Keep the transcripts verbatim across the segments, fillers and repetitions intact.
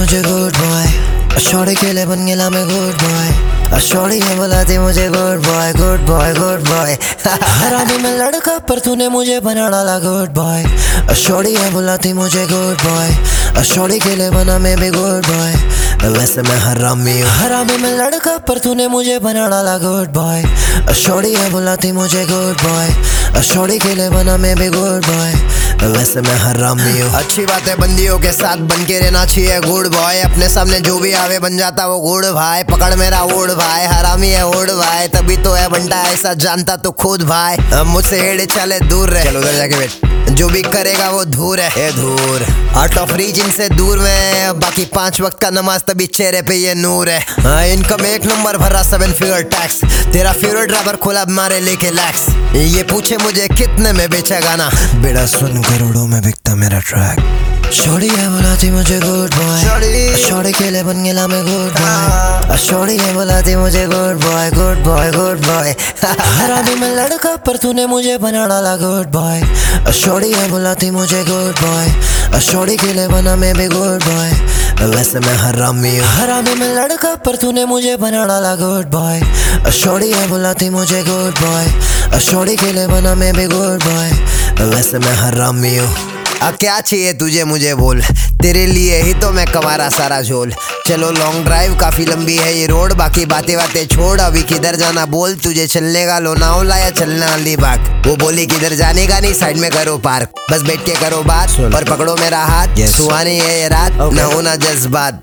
मुझे good boy, shorty के लिए बन गया मैं गुड बॉय, शॉर्टी है बुलाती मुझे good boy good boy good boy. हरामी मैं लड़का पर तूने मुझे बना डाला गुड बॉय, शॉर्टी है बुलाती मुझे गुड बॉय, शॉर्टी के लिए बना मैं भी गुड बॉय, वैसे मैं हरामी हूँ। हरामी मैं लड़का पर तूने मुझे बना डाला गुड बॉय, शॉर्टी है बुलाती मुझे गुड बॉय, शॉर्टी के लिए बना मैं भी गुड बॉय, वैसे मैं हरामी हूँ। अच्छी बात है बंदियों के साथ बन के रहना चाहिए गुड बॉय, अपने सामने जो भी आवे बन जाता वो गुड भाई, पकड़ मेरा ओढ़ भाई, हरामी है ओढ़ भाई, तभी तो है बनता ऐसा जानता तो खुद भाई, मुझसे हेड़े चले दूर रहे, चलो उधर जाके बैठ, जो भी करेगा वो धूर है, ए धूर आउट ऑफ रीच इनसे दूर में, बाकी पांच वक्त का नमाज तभी चेहरे पे ये नूर है। हाँ, इनकम एक नंबर भरा सेवन फिगर टैक्स, तेरा फेवरेट ड्राइवर खोला मारे लेके लैक्स, ये पूछे मुझे कितने में बेचा गाना, बेड़ा सुन करोड़ों में बिकता मेरा ट्रैक। शॉर्टी है बुलाती मुझे गुड बॉय, शॉर्टी के लिए बन गया मैं गुड बॉय, शॉर्टी है बुलाती मुझे good boy good boy good boy. हरामी मैं लड़का पर तूने मुझे बना डाला गुड बॉय, शॉर्टी है बुलाती मुझे गुड बॉय, शॉर्टी के लिए बना मैं भी गुड बॉय, वैसे मैं हरामी हूँ। हरामी मैं लड़का पर तूने मुझे बना डाला गुड बॉय, शॉर्टी है बुलाती मुझे गुड बॉय, शॉर्टी के लिए बना मैं भी गुड बॉय, वैसे मैं हरामी हूँ। अब क्या चाहिए तुझे मुझे बोल, तेरे लिए ही तो मैं कमारा सारा झोल, चलो लॉन्ग ड्राइव काफी लंबी है ये रोड, बाकी बातें बातें छोड़, अभी किधर जाना बोल, तुझे चलने का लोनावला या चलना अलीबाग, वो बोली किधर जाने का नहीं साइड में करो पार्क, बस बैठ के करो बात और पकड़ो मेरा हाथ, yes. सुहानी है ये रात okay. न होना जज्बात,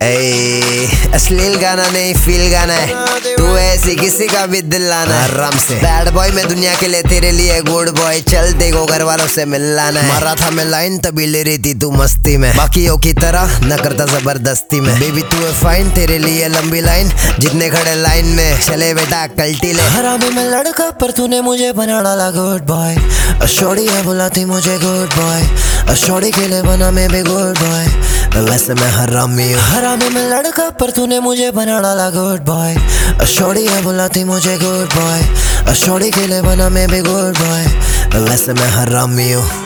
अश्लील गाना नहीं फील गाना है, तू ऐसी किसी का भी दिल लाना है आराम से, बैड बॉय मैं दुनिया के लिए तेरे लिए गुड बॉय, चल देखो घर वालों से मिल लाना है, मारा था मैं लाइन तभी ले रही थी तू मस्ती में, बाकियों की तरह न करता जबरदस्ती में, बेबी तू है फाइन तेरे लिए लंबी लाइन, जितने खड़े लाइन में चले बेटा कल्टी ले। हरामी मैं लड़का पर तूने मुझे बना डाला गुड बॉय, शॉर्टी है बुलाती मुझे गुड बॉय, शॉर्टी के लिए बना मैं भी गुड बॉय, वैसे मैं हरामी हूँ। हरामी मैं लड़का पर तूने मुझे बना डाला गुड बॉय, शॉर्टी है बुलाती मुझे गुड बॉय, शॉर्टी के लिए बना मैं भी गुड बॉय, वैसे मैं हरामी हूँ।